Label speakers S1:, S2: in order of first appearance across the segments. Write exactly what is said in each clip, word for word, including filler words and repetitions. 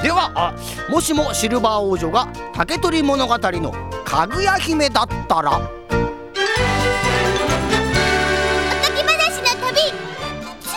S1: ではあもしもシルバー王女が竹取物語のかぐや姫だったら。
S2: おとぎ話の旅チ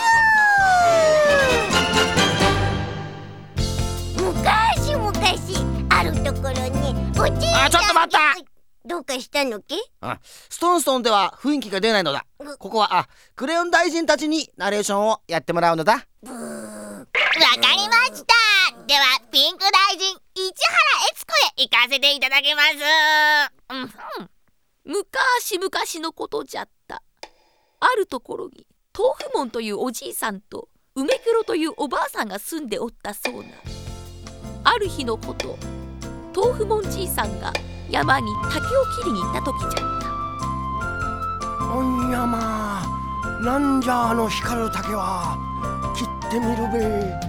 S2: ュー。昔昔あるところにおじいちゃん。
S1: あちょっと待った。
S2: どうかしたのけ？
S1: あストーンストーンでは雰囲気が出ないのだ。ここはあクレヨン大臣たちにナレーションをやってもらうのだ。
S2: ブー。わかりました。ではピンク大臣市原悦子へ行かせていただきます。うんうん、
S3: 昔々のことじゃった。あるところに豆腐門というおじいさんと梅黒というおばあさんが住んでおったそうな。ある日のこと、豆腐門じいさんが山に竹を切りに行った時じゃった。
S4: おんやま、なんじゃあの光る竹は。切ってみるべ。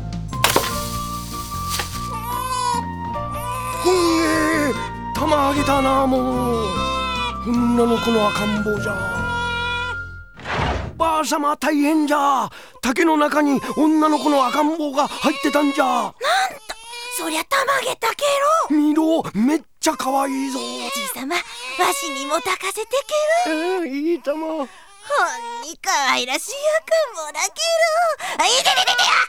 S4: ほんえたまあげたな。もう女の子の赤ん坊じゃ。ばあさま大変じゃ。竹の中に女の子の赤ん坊が入ってたんじゃ。なんと
S2: そりゃたまげたけろ。
S4: 見ろ、めっちゃかわいいぞ。
S2: おじいさま、わしにも抱かせてけろ。
S4: えー、いいとも。
S2: ほんにかわいらしい赤ん坊だけろ。あ、いてててて、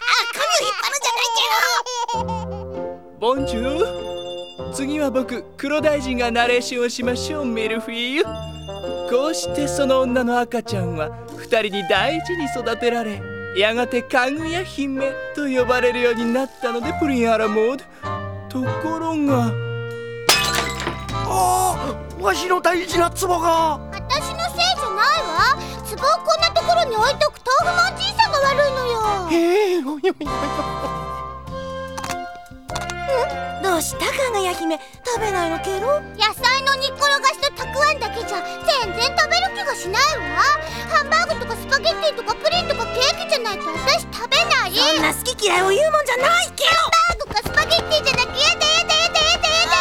S2: あ、髪を引っ張るんじゃないけろ。
S5: ボンジュール。次は僕黒大臣がナレーションをしましょう。ミルフィーユ。こうしてその女の赤ちゃんは二人に大事に育てられ、やがてかぐや姫と呼ばれるようになったのでプリンアラモード。ところが
S4: ああ、わしの大事な壺が。
S2: 私のせいじゃないわ。壺をこんなところに置いとく豆腐もおじいさんが悪いのよ。
S4: ええー、おいおいおい。
S2: どうしたかぐや姫、食べないのけろ。野菜の煮っころがしとたくあんだけじゃ全然食べる気がしないわ。ハンバーグとかスパゲッティとかプリンとかケーキじゃないと私食べない。そんな好き嫌いを言うもんじゃないけど。ハンバーグかスパゲッティじゃなきゃやだやだやだやだやだやだ。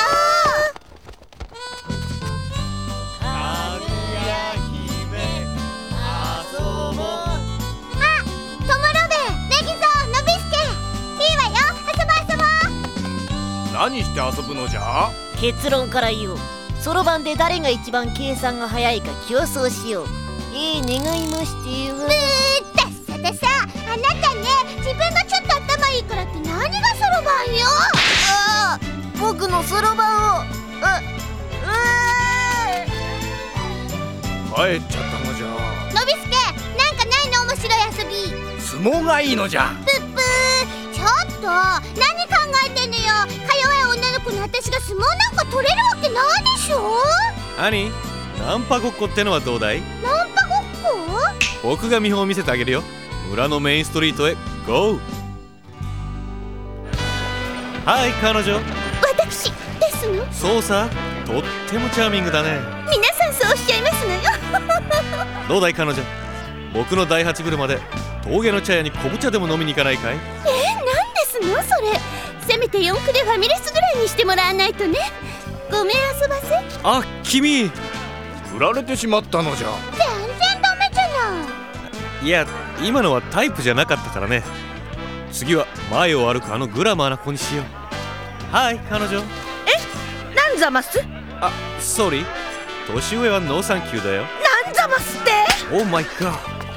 S6: かぐや姫遊ぼう。
S2: あ、トモロベ、ネギゾウ、のびすけ、いいわよ、遊ぼう遊ぼう。
S6: 何して遊ぶのじゃ。
S7: 結論から言おう。そろばんで誰が一番計算が早いか競争しよう。えー、願いましてよ。
S2: ブー、ダッサダサ。あなたね、自分がちょっと頭いいからって何がそろばんよ。
S7: あー、僕のそろばんを。あ、う
S6: 帰っちゃったのじゃ。
S2: のびすけ、なんかないの面白い遊び。
S6: 相撲がいいのじゃ。
S2: プップー、ちょっと何考えてんのよ。か弱い女の子の私が相撲なんか取れるわけないでしょ。
S8: 何？ナンパごっこってのはどうだい？
S2: ナンパごっこ？
S8: 僕が見本を見せてあげるよ。村のメインストリートへゴー。はい、彼女。
S2: 私ですの？
S8: そうさ、とってもチャーミングだね。
S2: 皆さんそうおっしゃいますのよ。
S8: どうだい彼女、僕の第八車で峠の茶屋に昆布茶でも飲みに行かないかい？
S2: えー、なんですのそれ。せめて四駆でファミレスぐらいにしてもらわないとね。ごめん、遊ばせ。
S8: あ、君。
S6: 振られてしまったのじゃ。
S2: 全然ダメじゃない。
S8: いや、今のはタイプじゃなかったからね。次は前を歩くあのグラマーな子にしよう。はい、彼女。
S7: え、なんざます？
S8: あ、ソーリー。年上はノーサンキューだよ。
S7: なんざますって？
S8: オーマイガー。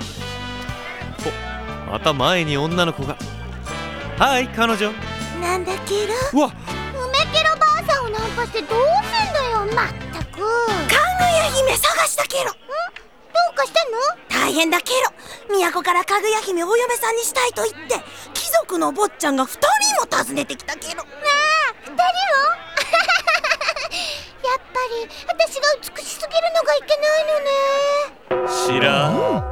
S8: お、また前に女の子が。はい、彼女。
S2: なんだけど。
S8: うわ、
S2: 梅ケロばあさんをナンパしてどうすんだよ。まったく。かぐや姫探したケロ。ん？どうかしたの？大変だケロ。都からかぐや姫をお嫁さんにしたいと言って貴族の坊ちゃんがふたりも訪ねてきたケロ。ねえ、ふたりも？やっぱり私が美しすぎるのがいけないのね。
S8: 知らん。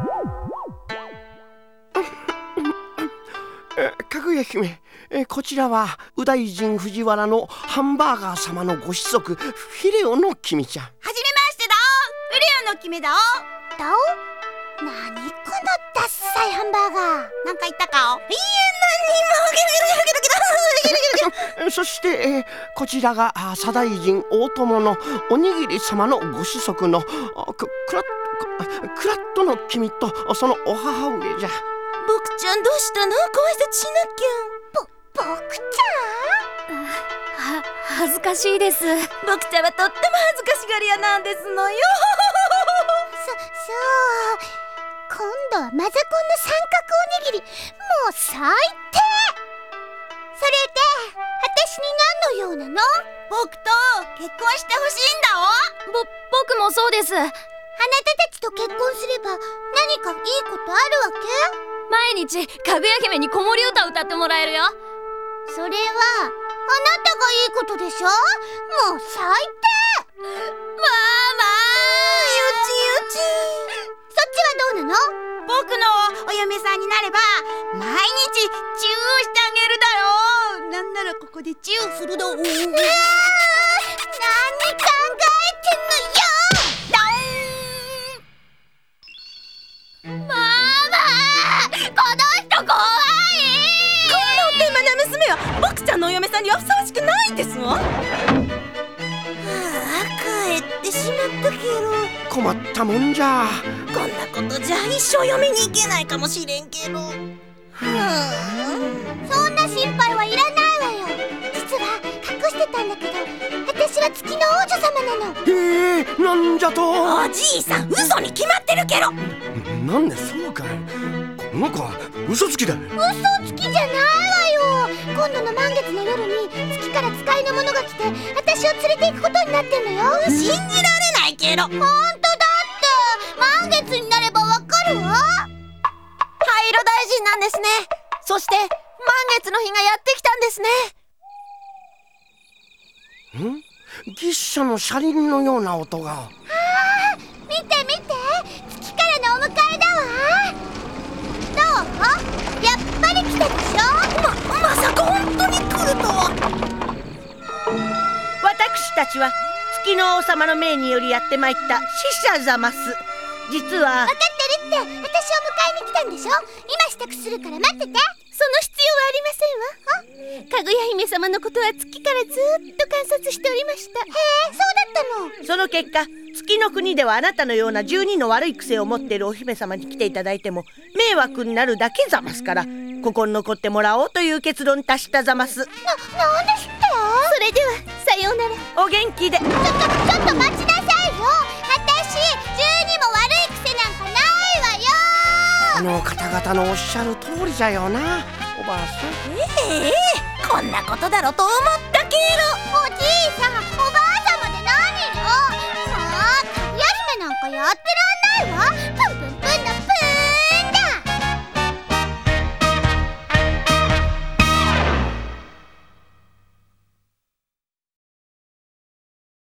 S4: かぐや姫、えこちらは右大臣藤原のハンバーガー様のご子息フィレオの君ちゃん。
S2: はじめましてだお。フィレオの君だお。だお？なにこのダッサいハンバーガー。なんか言ったかお？いいえ、何にも。
S4: そして、えー、こちらが左大臣大友のおにぎり様のご子息のククラックラットの君とそのお母上じゃ。
S2: 僕ちゃんどうしたの？ご挨拶しなきゃ。ぼ、僕ちゃん？
S3: 恥ずかしいです。
S9: 僕ちゃんはとっても恥ずかしがり屋なんですのよ。
S2: そ、そう今度はマザコンの三角おにぎり、もう最低。それで私に何の用なの？
S9: 僕と結婚してほしいんだお。
S3: ぼ、僕もそうです。
S2: あなたたちと結婚すれば何かいいことあるわけ？
S3: 毎日かぐや姫に子守歌を歌ってもらえるよ。
S2: それはあなたがいいことでしょ。もう最低。
S9: まあまあ、ゆちゆち。
S2: そっちはどうなの？
S9: 僕のお嫁さんになれば毎日チューしてあげるだよ。なんならここでチューするの。うわー、何考えてんのよ。
S3: ママ、この人怖い。
S9: こんなお手間な娘は僕ちゃんのお嫁さんにはふさわしくないんですわ。はあ、帰ってしまったけど。
S4: 困ったもんじゃ。
S9: こんなことじゃ一生嫁に行けないかもしれんけど。は
S2: あ、そんな心配はいらないわよ。実は隠してたんだけど、私は月の王女様なの。
S4: へえ、なんじゃと。
S9: おじいさん、嘘に決まってるけど。
S4: なんでそうかい。この子は嘘つきだ。
S2: 嘘つきじゃないわよ。今度の満月の夜に月から使いの者が来て私を連れて行くことになってんのよ。
S9: 信じられないけど。
S2: ほんとだって満月になればわかるわ。
S7: 灰色大臣なんですね。そして満月の日がやってきたんですね。
S4: ん？牛車の車輪のような音が。
S2: ああ、見て見て、月からのお迎えだわ。どう？やっぱり来たでしょ。
S9: ま、まさか本当に来るとは。
S7: 私たちは月の王様の命によりやってまいった死者ざます。実は
S2: 分かってるって、私を迎えに来たんでしょ。今支度するから待ってて。
S9: その必要はありませんわ。かぐや姫様のことは月からずっと観察しておりました。
S2: へえ、そうだったの。
S7: その結果、月の国ではあなたのようなじゅうにの悪い癖を持っているお姫様に来ていただいても迷惑になるだけざますから、ここに残ってもらおうという結論に達したざます。
S2: な、なんですって？
S9: それではさようなら。
S7: お元気で。
S2: ちょ、ちょ、ちょっと待ちなさいよ。私、じゅうにも悪い癖なんかないわよ。
S4: あの方々のおっしゃる通りじゃよな、おばあさん。
S9: ええ、こんなことだろうと思ったけど。
S2: おじいさん、おばあさまで何よ。はあ、かぐや姫なんかやってらんないわ。